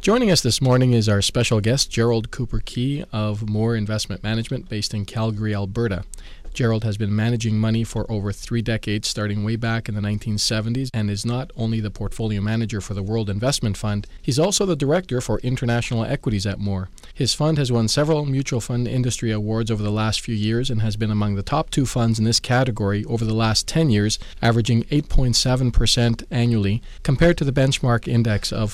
Joining us this morning is our special guest, Gerald Cooper-Key of Moore Investment Management based in Calgary, Alberta. Gerald has been managing money for over 3 decades, starting way back in the 1970s, and is not only the portfolio manager for the World Investment Fund, he's also the director for international equities at Moore. His fund has won several mutual fund industry awards over the last few years and has been among the top 2 funds in this category over the last 10 years, averaging 8.7% annually, compared to the benchmark index of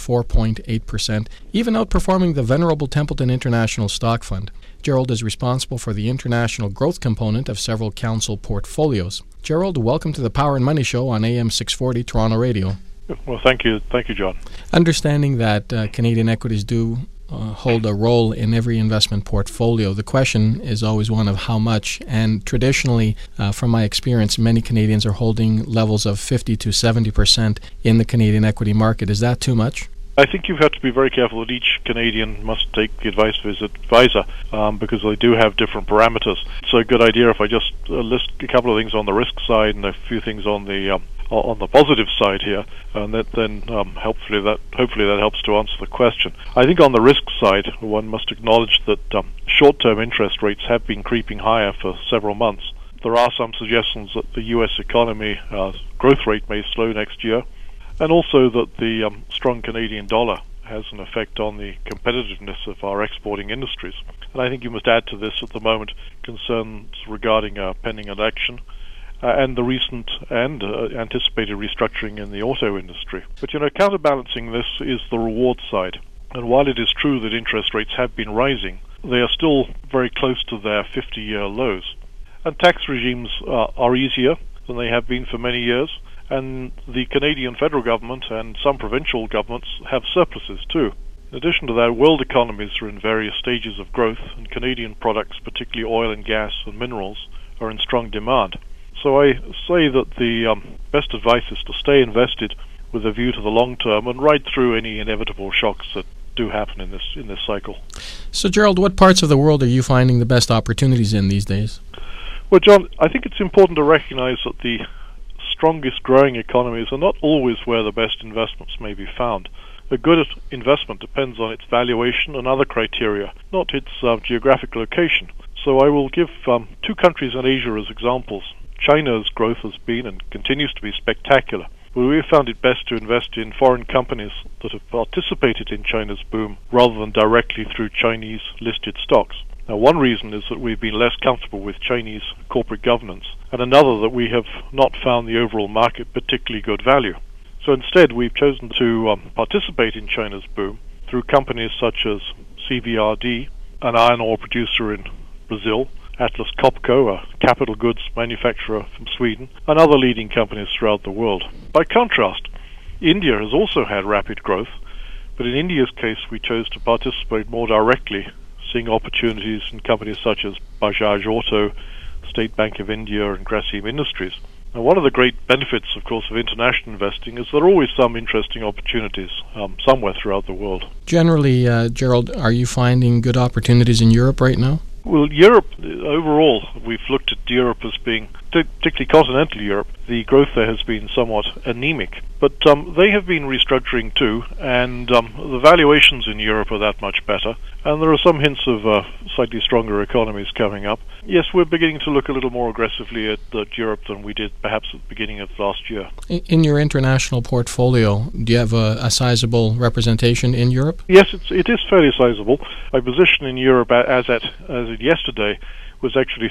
4.8%, even outperforming the venerable Templeton International Stock Fund. Gerald is responsible for the international growth component of several council portfolios. Gerald, welcome to the Power and Money Show on AM 640 Toronto Radio. Well, thank you, John. Understanding that Canadian equities do hold a role in every investment portfolio, the question is always one of how much, and traditionally, from my experience, many Canadians are holding levels of 50 to 70% in the Canadian equity market. Is that too much? I think you have to be very careful that each Canadian must take the advice of his advisor because they do have different parameters. It's a good idea if I just list a couple of things on the risk side and a few things on the positive side here, and hopefully that helps to answer the question. I think on the risk side, one must acknowledge that short-term interest rates have been creeping higher for several months. There are some suggestions that the U.S. economy growth rate may slow next year, and also that the strong Canadian dollar has an effect on the competitiveness of our exporting industries. And I think you must add to this at the moment concerns regarding a pending election and the recent and anticipated restructuring in the auto industry. But counterbalancing this is the reward side. And while it is true that interest rates have been rising, they are still very close to their 50-year lows. And tax regimes are easier than they have been for many years. And the Canadian federal government and some provincial governments have surpluses too. In addition to that, world economies are in various stages of growth, and Canadian products, particularly oil and gas and minerals, are in strong demand. So I say that the best advice is to stay invested with a view to the long term and ride through any inevitable shocks that do happen in this cycle. So, Gerald, what parts of the world are you finding the best opportunities in these days? Well, John, I think it's important to recognize that the strongest growing economies are not always where the best investments may be found. A good investment depends on its valuation and other criteria, not its geographic location. So I will give 2 countries in Asia as examples. China's growth has been and continues to be spectacular, but we have found it best to invest in foreign companies that have participated in China's boom rather than directly through Chinese listed stocks. Now, one reason is that we've been less comfortable with Chinese corporate governance, and another that we have not found the overall market particularly good value. So instead, we've chosen to participate in China's boom through companies such as CVRD, an iron ore producer in Brazil, Atlas Copco, a capital goods manufacturer from Sweden, and other leading companies throughout the world. By contrast, India has also had rapid growth, but in India's case, we chose to participate more directly, seeing opportunities in companies such as Bajaj Auto, State Bank of India, and Grasim Industries. Now, one of the great benefits, of course, of international investing is there are always some interesting opportunities somewhere throughout the world. Generally, Gerald, are you finding good opportunities in Europe right now? Well, Europe, overall, we've looked at Europe as being, particularly continental Europe, the growth there has been somewhat anemic. But they have been restructuring too, and the valuations in Europe are that much better. And there are some hints of slightly stronger economies coming up. Yes, we're beginning to look a little more aggressively at Europe than we did perhaps at the beginning of last year. In your international portfolio, do you have a sizable representation in Europe? Yes, it is fairly sizable. My position in Europe as of yesterday was actually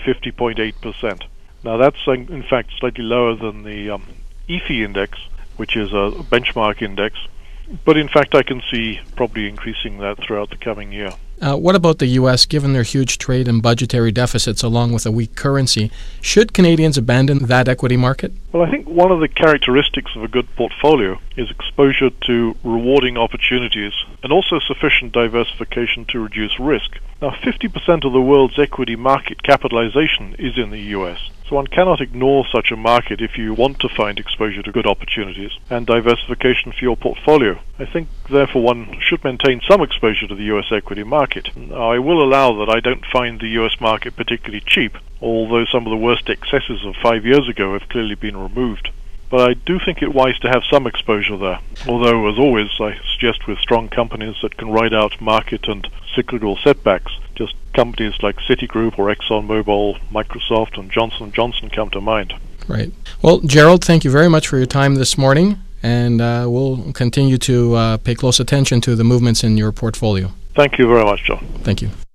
50.8%. Now that's in fact slightly lower than the EFI index, which is a benchmark index, but in fact I can see probably increasing that throughout the coming year. What about the U.S., given their huge trade and budgetary deficits along with a weak currency? Should Canadians abandon that equity market? Well, I think one of the characteristics of a good portfolio is exposure to rewarding opportunities and also sufficient diversification to reduce risk. Now, 50% of the world's equity market capitalization is in the U.S., so one cannot ignore such a market if you want to find exposure to good opportunities and diversification for your portfolio. I think, therefore, one should maintain some exposure to the U.S. equity market. Now, I will allow that I don't find the U.S. market particularly cheap, although some of the worst excesses of 5 years ago have clearly been removed. but I do think it wise to have some exposure there. Although, as always, I suggest with strong companies that can ride out market and cyclical setbacks. Just companies like Citigroup or ExxonMobil, Microsoft, and Johnson & Johnson come to mind. Right. Well, Gerald, thank you very much for your time this morning, and we'll continue to pay close attention to the movements in your portfolio. Thank you very much, John. Thank you.